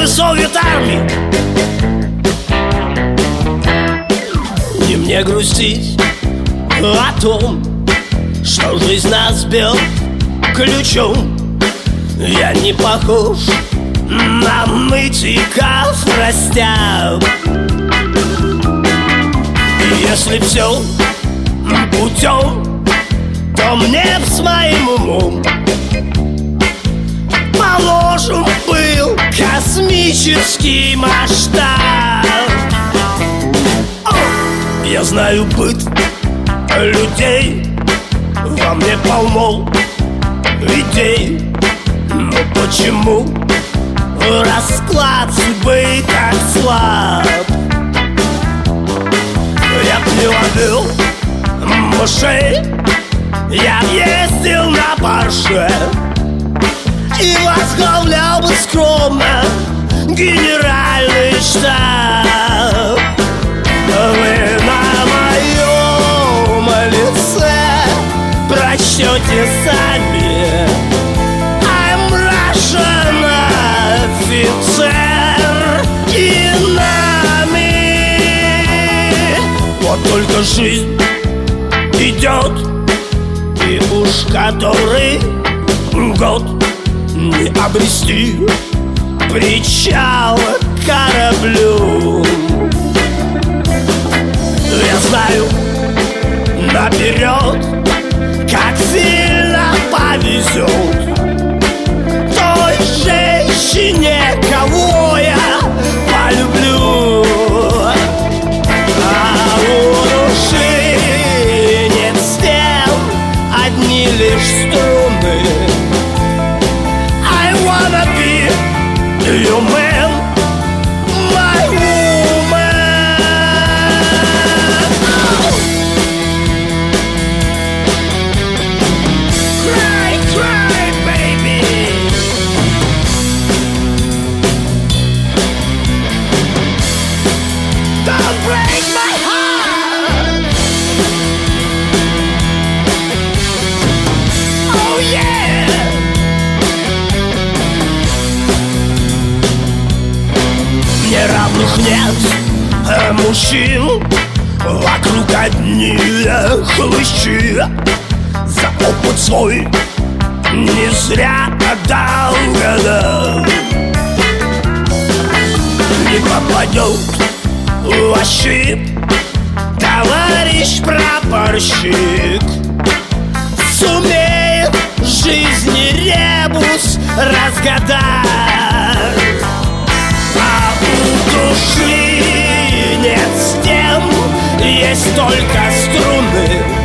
бы Совет Армии. Не мне грустить о том, что жизнь нас бьет ключом. Я не похож на нытика в тростях. Если все путем, то мне б с моим умом положен был космический масштаб. Я знаю быт людей, во мне полно идей. Но почему расклад судьбы так слаб? Я б не ловил мышей, я б ездил на Порше и возглавлял бы скромно генеральный штаб. Вы на моем лице прочтете сами: I'm Russian офицер и нами. Вот только жизнь идет, и уж который год не обрести причал к кораблю. Я знаю наперед, как сильно повезет той женщине, кого я полюблю. А у души нет стен, одни лишь струны. I wanna be your man, my woman. Cry, cry, baby. Don't break my heart. Oh yeah. Неравных нет мужчин, вокруг одни хлыщи. За опыт свой не зря отдал года. Не попадет в ощип товарищ прапорщик. Сумеет жизни ребус разгадать. А у души нет стен, есть только струны.